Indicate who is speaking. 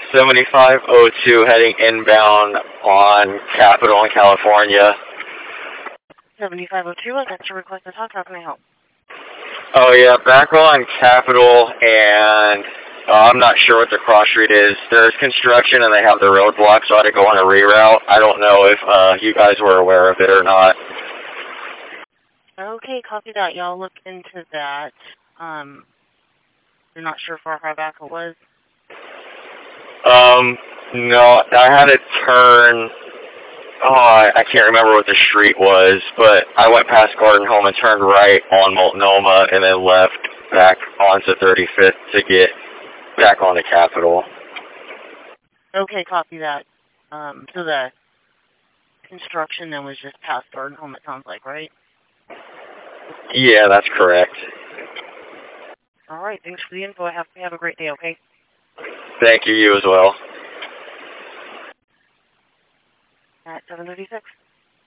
Speaker 1: 7502 heading inbound on Capitol in California.
Speaker 2: 7502, I got your request to talk. How can I help?
Speaker 1: Oh yeah, back on Capitol, and I'm not sure what the cross street is. There's construction and they have the roadblock, so I had to go on a reroute. I don't know if you guys were aware of it or not.
Speaker 2: Okay, copy that. Y'all look into that. You're not sure how far back it was?
Speaker 1: No, I had to turn. Oh, I can't remember what the street was, but I went past Garden Home and turned right on Multnomah and then left back onto 35th to get back on the Capitol.
Speaker 2: Okay, copy that. So the construction then was just past Garden Home, it sounds like, right?
Speaker 1: Yeah, that's correct.
Speaker 2: All right, thanks for the info. Have a great day, okay?
Speaker 1: Thank you, you as well.
Speaker 2: At 7:36.